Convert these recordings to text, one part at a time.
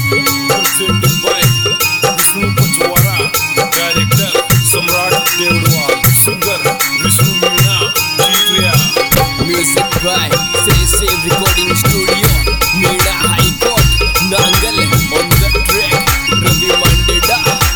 presented by Vishnu Pachwara, director Samrat Deodwal, singer Vishnu Meena, Chitria. Music by Say Recording Studio, Meena High Court, Nangal on the track, Ravi Mandeda.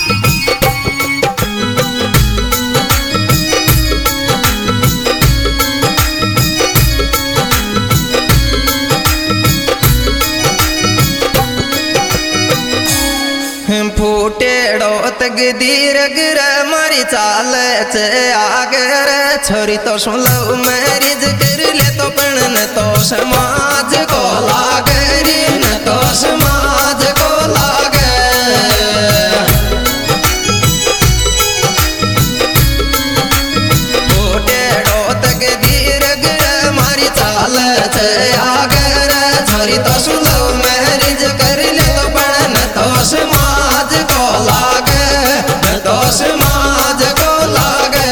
फूटेड़ो तकदीर गिर मारी चाल चे आगर छोरी तो सुन लो marriage कर ले तो पण न तो समाज को लागरी न तो समाज को लागे फूटेड़ो तकदीर गिर मारी चाल चे आगर छोरी तो सुन लो मैरिज कर ले तो पण न तो समाज को लागे न तो समाज को लागे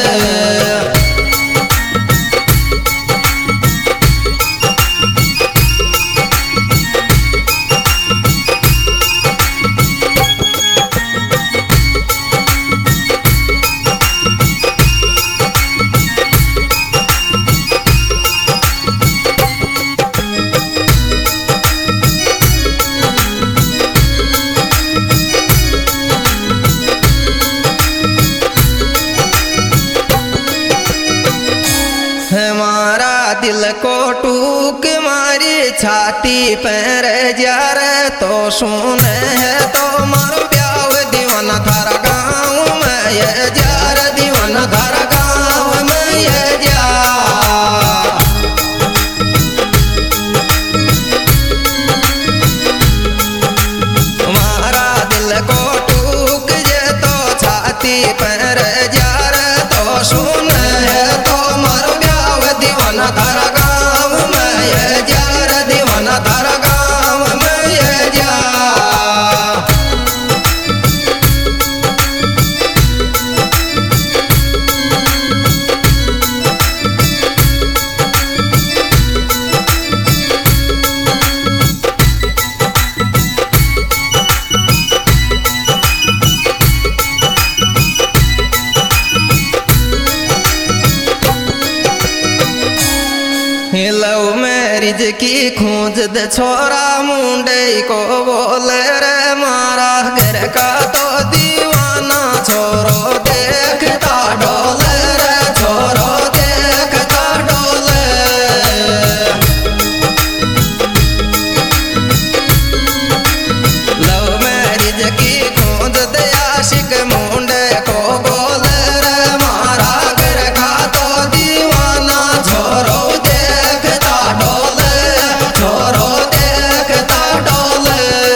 हमारा दिल को टूक मारी छाती पर जार तो सुन है तो मारो ब्याह दीवाना थारा गाँव में ये जार दीवाना थारा गाँव में ये जार हमारा दिल को टूक जे तो छाती पर जार तो सुन है तो मारो दीवाना तारा गाँव में ये जार दीवाना तारा गाँव में ये जार लव मैरिज की खोज दे छोरा मुंडे को बोले रे मारा घर का तो दीवाना छोरो देखता डोले रे छोरो देखता डोले लव मैरिज की खोज दे आशिक मुंडे को बोले रे मारा घर का तो दीवाना छोरो छोरो देखता डोले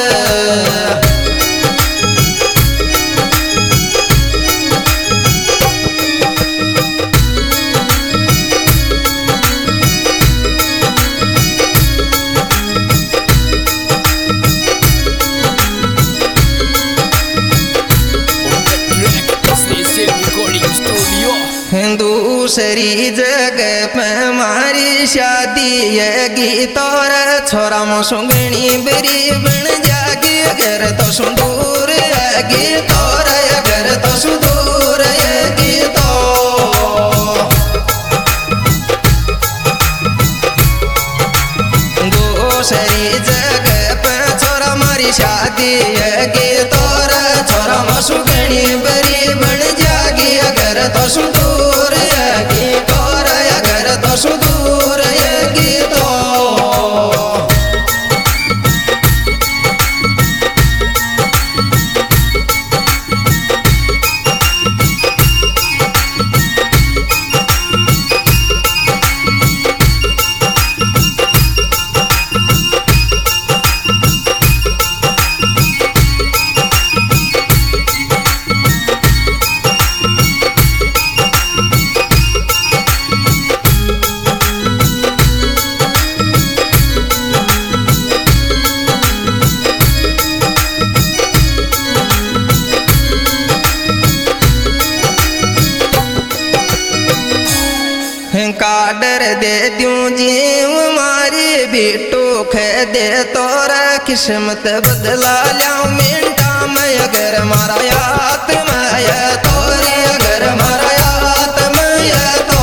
दूसरी जगह पे हमारी शादी है गीतोर छोरा मोसुंगणी बरी बन जागी घर तो सुंदूर है गीतोर घर तो सुंदूर है गीतो दूसरी जगह पे छोरा हमारी शादी है गीतोर छोरा मोसुंगणी बरी बन जागी घर तो सुंदूर गीतोर घर तो सुदूर गीतो काडर दे दूं जीव मारी बिटू खे दे तोरा किस्मत बदला ल्याऊं मिनटा में अगर मारा याद में तोरी अगर मारा याद में तो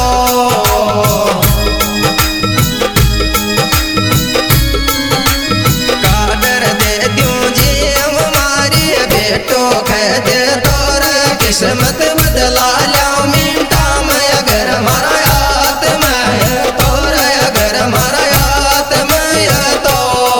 कादर दे दूं जीव मारी बेटो खे दे तोरा किस्मत बदला ल्याऊं मिनटा में अगर मारा याद में तोरा अगर मारा याद में तो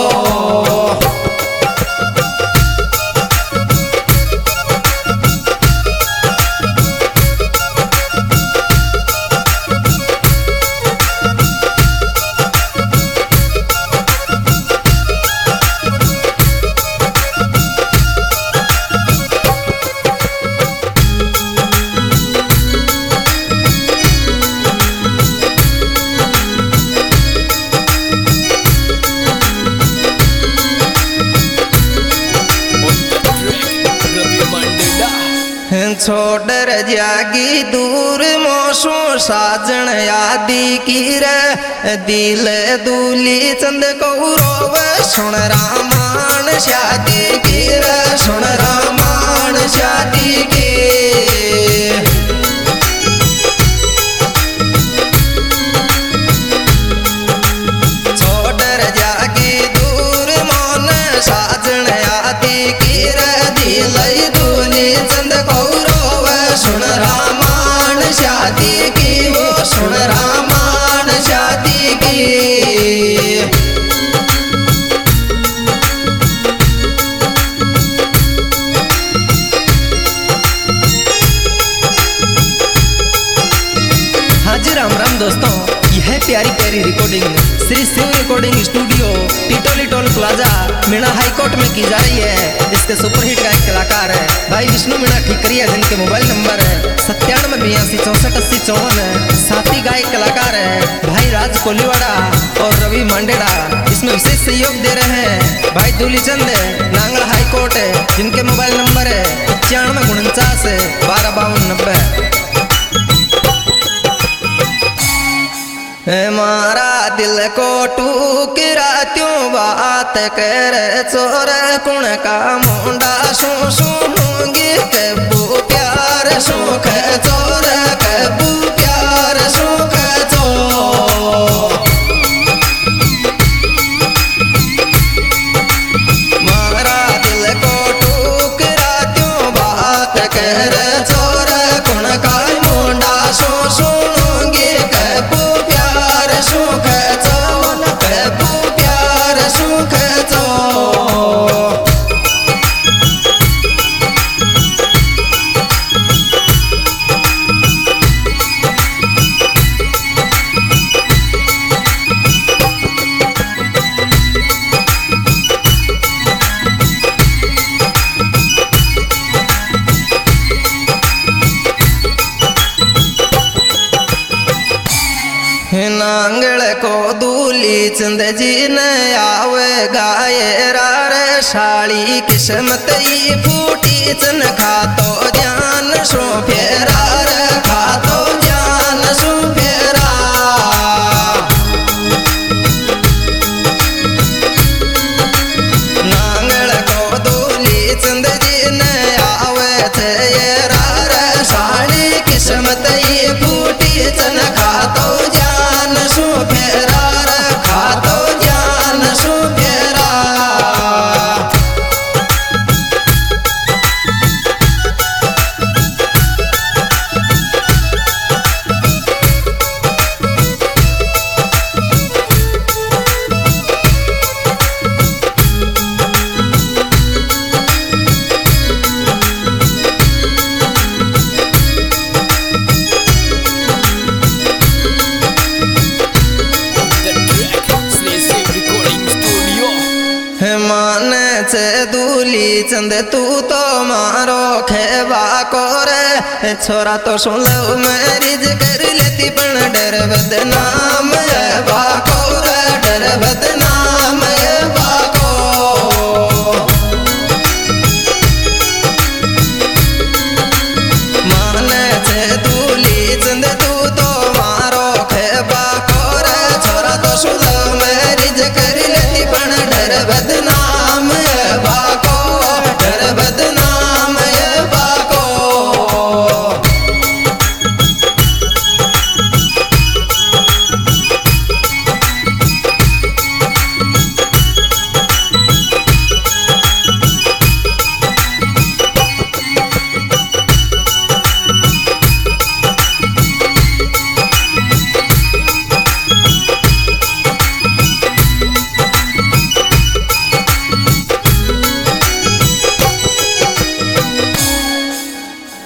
छोड़ जागी दूर मोसू साजन यादी की रे दिल दूली चंद कौरव सुन रामायण शादी की रे सुन रामायण शादी की छोड़ जागी दूर मोन साजन यादी की रे दिल दूली चंद सुन रामायण शादी की वो सुन रामायण शादी की हाँ जी राम राम दोस्तों, यह प्यारी प्यारी recording Shri Shiv recording studio Titoli toll plaza Meena high court में की जा रही है। इसके सुपरहिट गायक कलाकार है भाई विष्णु मीणा ठीकरिया, जिनके मोबाइल नंबर है 9782648454। साथी गायक कलाकार है भाई राज कोलीवाड़ा और रवि मांडेड़ा। इसमें विशेष सहयोग दे रहे हैं भाई दूलीचंद नांगल हाई कोर्ट है, जिनके मोबाइल नंबर है 9549 125290। मारा दिल को टूकरा त्यों बात कर चोर कुण का मुंडा सुनूंगी कबू प्यार सुख चोर कबू प्यार सुख चोर। मारा दिल को टूकरा त्यों बात कर चोर कुण का मुंडा सुनूंगी कबू सुख चोन कबू प्यार सुख चो। नांगल को दूली चंद जी न आवे गाये रार शाली किस्मत ही फूटी चन खातो जान सो फेरार खातो जान सो फेरा। नांगल को दूली चंद जी न आवे थे रार शाली किस्मत ही फूटी चन खातो सु फेरार खातो जान सु फेरा। दूली चंद तू तो मारो खेवा कोर छोरा तो सुन लो मैरिज कर लेती पण डर बदनाम है बाकोर डर बदनाम।